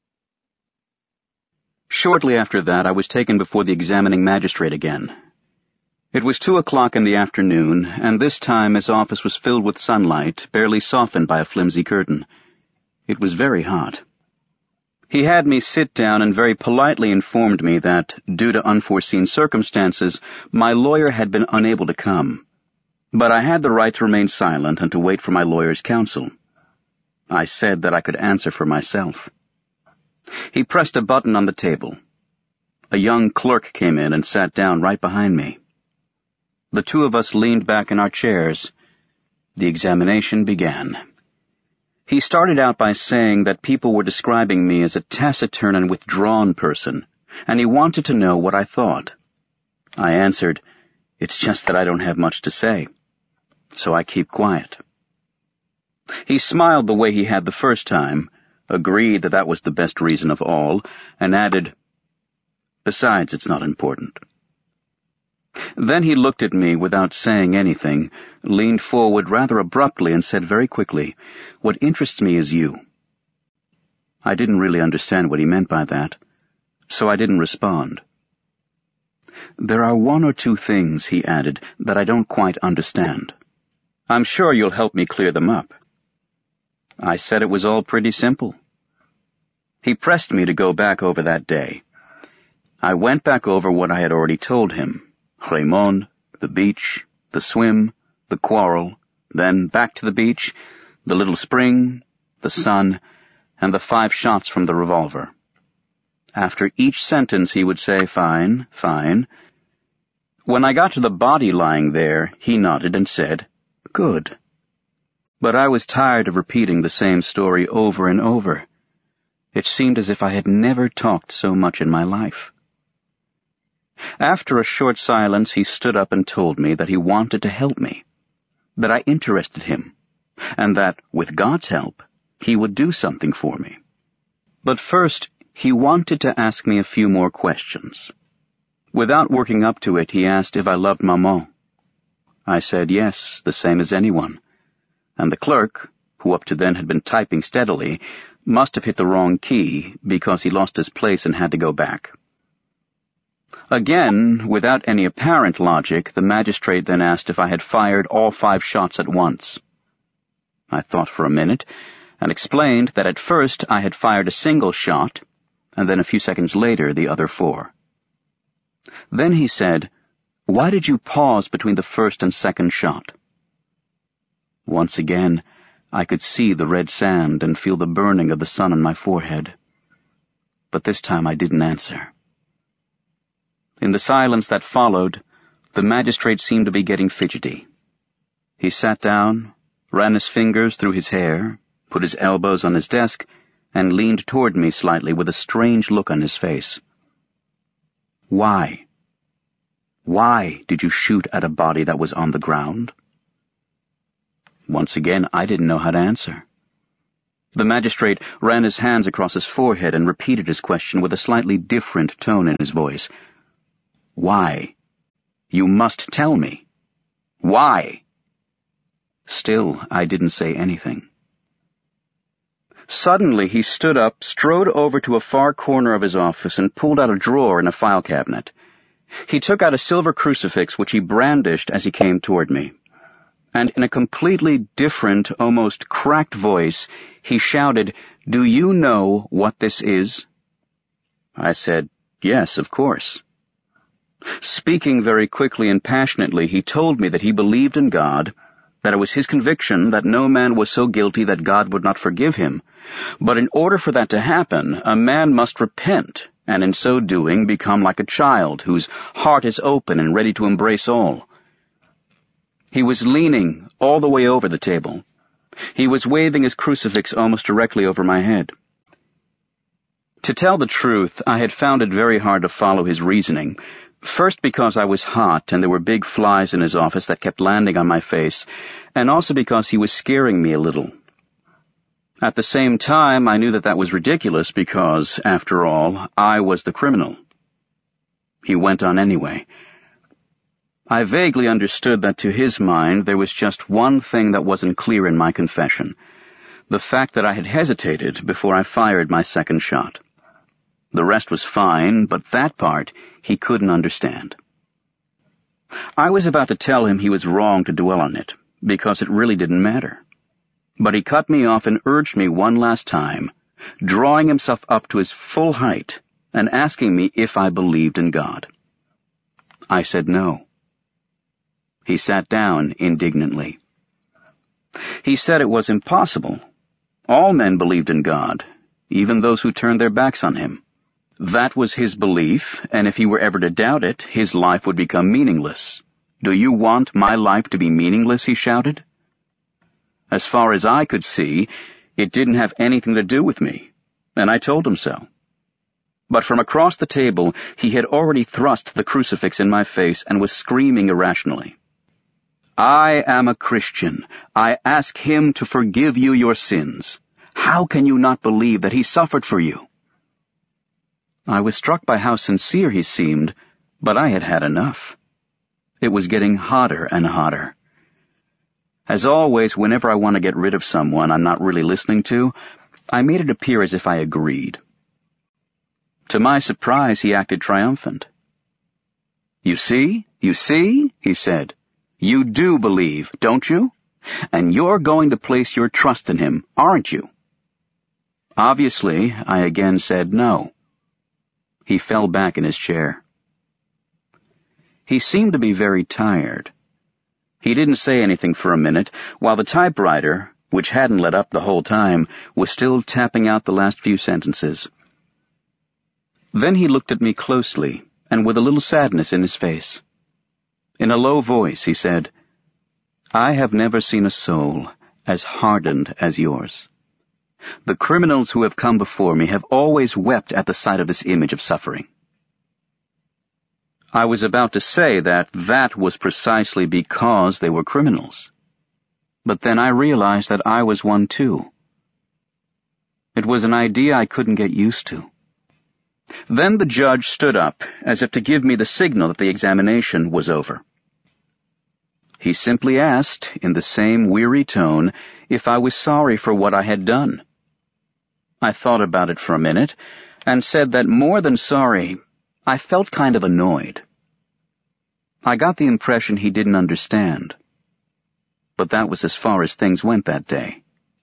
[SPEAKER 1] Shortly after that, I was taken before the examining magistrate again. It was 2:00 in the afternoon, and this time his office was filled with sunlight, barely softened by a flimsy curtain. It was very hot. He had me sit down and very politely informed me that, due to unforeseen circumstances, my lawyer had been unable to come. But I had the right to remain silent and to wait for my lawyer's counsel. I said that I could answer for myself. He pressed a button on the table. A young clerk came in and sat down right behind me. The two of us leaned back in our chairs. The examination began. He started out by saying that people were describing me as a taciturn and withdrawn person, and he wanted to know what I thought. I answered, "It's just that I don't have much to say, so I keep quiet." He smiled the way he had the first time, agreed that that was the best reason of all, and added, "Besides, it's not important." Then he looked at me without saying anything, leaned forward rather abruptly and said very quickly, "What interests me is you." I didn't really understand what he meant by that, so I didn't respond. "There are one or two things," he added, "that I don't quite understand. I'm sure you'll help me clear them up." I said it was all pretty simple. He pressed me to go back over that day. I went back over what I had already told him. Raymond, the beach, the swim, the quarrel, then back to the beach, the little spring, the sun, and the 5 shots from the revolver. After each sentence he would say, "Fine, fine." When I got to the body lying there, he nodded and said, "Good." But I was tired of repeating the same story over and over. It seemed as if I had never talked so much in my life. After a short silence, he stood up and told me that he wanted to help me, that I interested him, and that, with God's help, he would do something for me. But first, he wanted to ask me a few more questions. Without working up to it, he asked if I loved Maman. I said yes, the same as anyone, and the clerk, who up to then had been typing steadily, must have hit the wrong key because he lost his place and had to go back. Again, without any apparent logic, the magistrate then asked if I had fired all 5 shots at once. I thought for a minute, and explained that at first I had fired a single shot, and then a few seconds later the other 4. Then he said, "Why did you pause between the first and second shot?" Once again, I could see the red sand and feel the burning of the sun on my forehead. But this time I didn't answer. In the silence that followed, the magistrate seemed to be getting fidgety. He sat down, ran his fingers through his hair, put his elbows on his desk, and leaned toward me slightly with a strange look on his face. "Why? Why did you shoot at a body that was on the ground?" Once again, I didn't know how to answer. The magistrate ran his hands across his forehead and repeated his question with a slightly different tone in his voice. "Why? You must tell me. Why?" Still, I didn't say anything. Suddenly, he stood up, strode over to a far corner of his office, and pulled out a drawer in a file cabinet. He took out a silver crucifix, which he brandished as he came toward me. And in a completely different, almost cracked voice, he shouted, "Do you know what this is?" I said, "Yes, of course." Speaking very quickly and passionately, he told me that he believed in God, that it was his conviction that no man was so guilty that God would not forgive him, but in order for that to happen, a man must repent, and in so doing become like a child whose heart is open and ready to embrace all. He was leaning all the way over the table. He was waving his crucifix almost directly over my head. To tell the truth, I had found it very hard to follow his reasoning, first because I was hot and there were big flies in his office that kept landing on my face, and also because he was scaring me a little. At the same time, I knew that that was ridiculous because, after all, I was the criminal. He went on anyway. I vaguely understood that to his mind there was just one thing that wasn't clear in my confession, the fact that I had hesitated before I fired my second shot. The rest was fine, but that part he couldn't understand. I was about to tell him he was wrong to dwell on it, because it really didn't matter. But he cut me off and urged me one last time, drawing himself up to his full height and asking me if I believed in God. I said no. He sat down indignantly. He said it was impossible. All men believed in God, even those who turned their backs on him. That was his belief, and if he were ever to doubt it, his life would become meaningless. Do you want my life to be meaningless? He shouted. As far as I could see, it didn't have anything to do with me, and I told him so. But from across the table, he had already thrust the crucifix in my face and was screaming irrationally. I am a Christian. I ask him to forgive you your sins. How can you not believe that he suffered for you? I was struck by how sincere he seemed, but I had had enough. It was getting hotter and hotter. As always, whenever I want to get rid of someone I'm not really listening to, I made it appear as if I agreed. To my surprise, he acted triumphant. You see, he said. You do believe, don't you? And you're going to place your trust in him, aren't you? Obviously, I again said no. He fell back in his chair. He seemed to be very tired. He didn't say anything for a minute, while the typewriter, which hadn't let up the whole time, was still tapping out the last few sentences. Then he looked at me closely, and with a little sadness in his face. In a low voice, he said, I have never seen a soul as hardened as yours. The criminals who have come before me have always wept at the sight of this image of suffering. I was about to say that was precisely because they were criminals. But then I realized that I was one too. It was an idea I couldn't get used to. Then the judge stood up, as if to give me the signal that the examination was over. He simply asked, in the same weary tone, if I was sorry for what I had done. I thought about it for a minute, and said that more than sorry, I felt kind of annoyed. I got the impression he didn't understand. But that was as far as things went that day.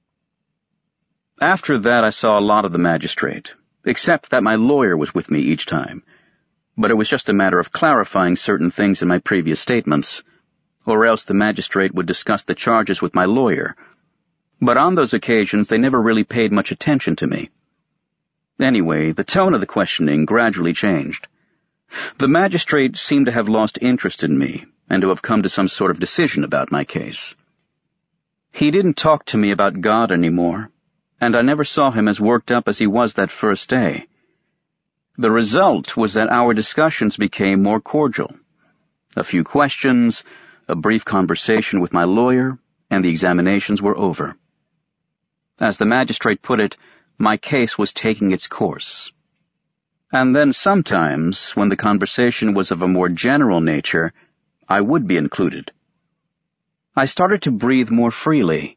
[SPEAKER 1] After that I saw a lot of the magistrate, except that my lawyer was with me each time. But it was just a matter of clarifying certain things in my previous statements, or else the magistrate would discuss the charges with my lawyer. But on those occasions they never really paid much attention to me. Anyway, the tone of the questioning gradually changed. The magistrate seemed to have lost interest in me, and to have come to some sort of decision about my case. He didn't talk to me about God anymore, and I never saw him as worked up as he was that first day. The result was that our discussions became more cordial. A few questions, a brief conversation with my lawyer, and the examinations were over. As the magistrate put it, my case was taking its course. And then sometimes, when the conversation was of a more general nature, I would be included. I started to breathe more freely.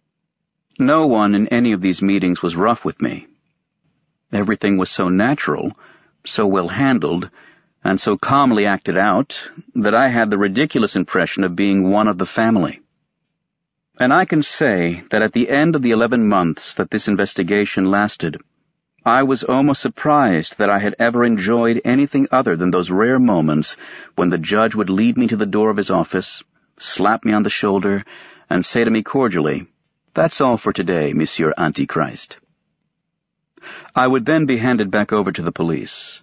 [SPEAKER 1] No one in any of these meetings was rough with me. Everything was so natural, so well handled, and so calmly acted out that I had the ridiculous impression of being one of the family. And I can say that at the end of the 11 months that this investigation lasted, I was almost surprised that I had ever enjoyed anything other than those rare moments when the judge would lead me to the door of his office, slap me on the shoulder, and say to me cordially, "That's all for today, Monsieur Antichrist." I would then be handed back over to the police.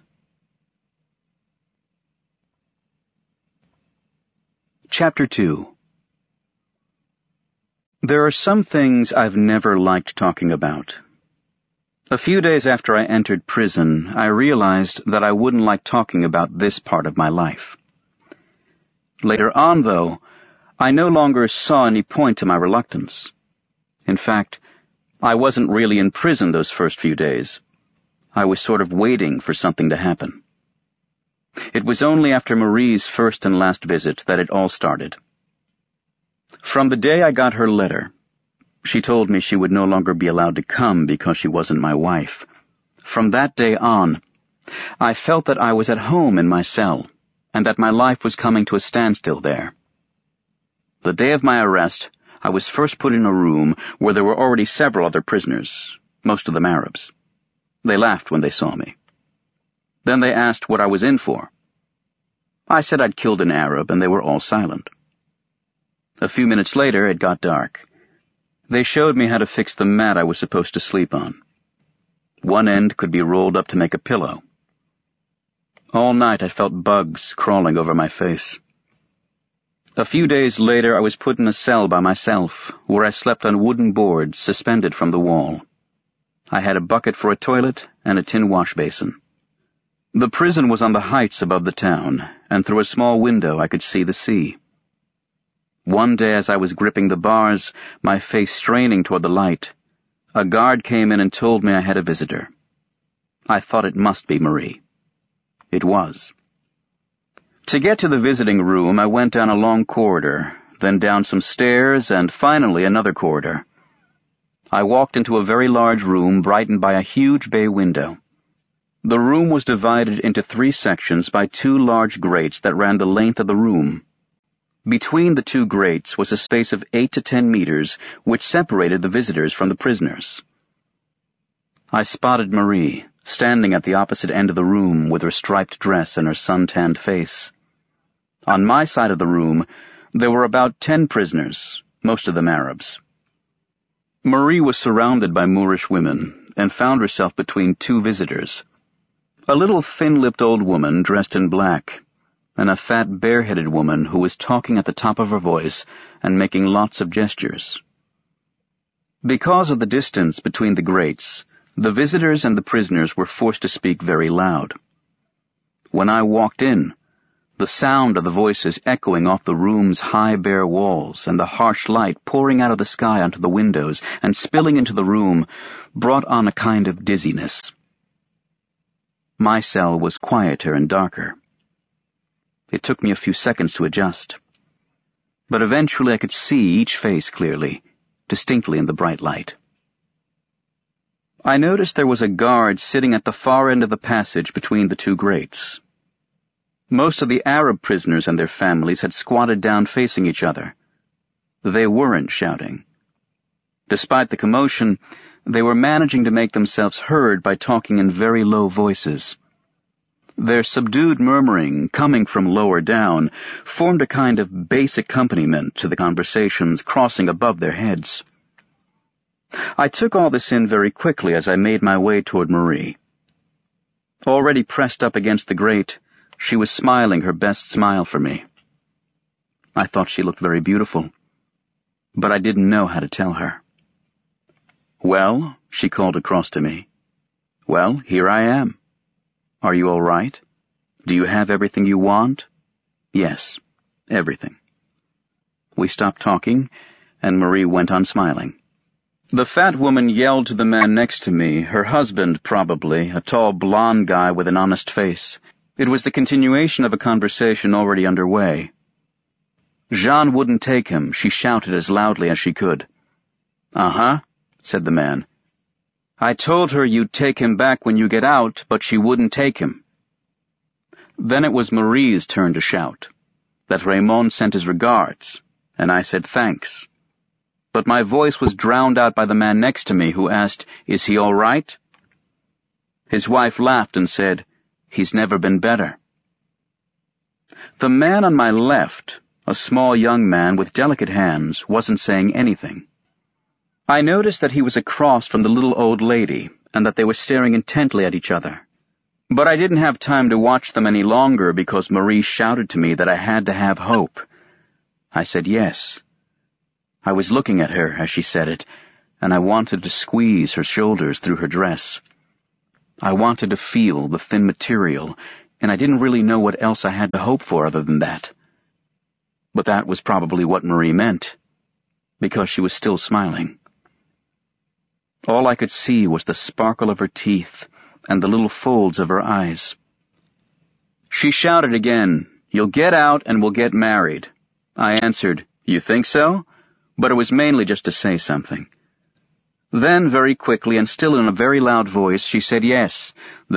[SPEAKER 1] Chapter 2. There are some things I've never liked talking about. A few days after I entered prison, I realized that I wouldn't like talking about this part of my life. Later on, though, I no longer saw any point to my reluctance. In fact, I wasn't really in prison those first few days. I was sort of waiting for something to happen. It was only after Marie's first and last visit that it all started. From the day I got her letter, she told me she would no longer be allowed to come because she wasn't my wife. From that day on, I felt that I was at home in my cell, and that my life was coming to a standstill there. The day of my arrest, I was first put in a room where there were already several other prisoners, most of them Arabs. They laughed when they saw me. Then they asked what I was in for. I said I'd killed an Arab, and they were all silent. A few minutes later, it got dark. They showed me how to fix the mat I was supposed to sleep on. One end could be rolled up to make a pillow. All night I felt bugs crawling over my face. A few days later I was put in a cell by myself, where I slept on wooden boards suspended from the wall. I had a bucket for a toilet and a tin wash basin. The prison was on the heights above the town, and through a small window I could see the sea. One day as I was gripping the bars, my face straining toward the light, a guard came in and told me I had a visitor. I thought it must be Marie. It was. To get to the visiting room, I went down a long corridor, then down some stairs, and finally another corridor. I walked into a very large room brightened by a huge bay window. The room was divided into 3 sections by 2 large grates that ran the length of the room. Between the 2 grates was a space of 8 to 10 meters, which separated the visitors from the prisoners. I spotted Marie, standing at the opposite end of the room with her striped dress and her sun-tanned face. On my side of the room, there were about 10 prisoners, most of them Arabs. Marie was surrounded by Moorish women and found herself between 2 visitors. A little thin-lipped old woman dressed in black, and a fat bare-headed woman who was talking at the top of her voice and making lots of gestures. Because of the distance between the grates, the visitors and the prisoners were forced to speak very loud. When I walked in, the sound of the voices echoing off the room's high bare walls and the harsh light pouring out of the sky onto the windows and spilling into the room brought on a kind of dizziness. My cell was quieter and darker. It took me a few seconds to adjust. But eventually I could see each face clearly, distinctly in the bright light. I noticed there was a guard sitting at the far end of the passage between the 2 grates. Most of the Arab prisoners and their families had squatted down facing each other. They weren't shouting. Despite the commotion, they were managing to make themselves heard by talking in very low voices. Their subdued murmuring, coming from lower down, formed a kind of bass accompaniment to the conversations crossing above their heads. I took all this in very quickly as I made my way toward Marie. Already pressed up against the grate, she was smiling her best smile for me. I thought she looked very beautiful, but I didn't know how to tell her. "Well," she called across to me. "Well, here I am. Are you all right? Do you have everything you want?" "Yes, everything." We stopped talking, and Marie went on smiling. The fat woman yelled to the man next to me, her husband probably, a tall blonde guy with an honest face. It was the continuation of a conversation already underway. Jean wouldn't take him, she shouted as loudly as she could. "Uh-huh," said the man. "I told her you'd take him back when you get out, but she wouldn't take him." Then it was Marie's turn to shout, that Raymond sent his regards, and I said thanks. But my voice was drowned out by the man next to me, who asked, "Is he all right?" His wife laughed and said, "He's never been better." The man on my left, a small young man with delicate hands, wasn't saying anything. I noticed that he was across from the little old lady, and that they were staring intently at each other. But I didn't have time to watch them any longer because Marie shouted to me that I had to have hope. I said yes. I was looking at her as she said it, and I wanted to squeeze her shoulders through her dress. I wanted to feel the thin material, and I didn't really know what else I had to hope for other than that. But that was probably what Marie meant, because she was still smiling. All I could see was the sparkle of her teeth and the little folds of her eyes. She shouted again, "You'll get out and we'll get married." I answered, "You think so?" But it was mainly just to say something. Then, very quickly and still in a very loud voice, she said yes.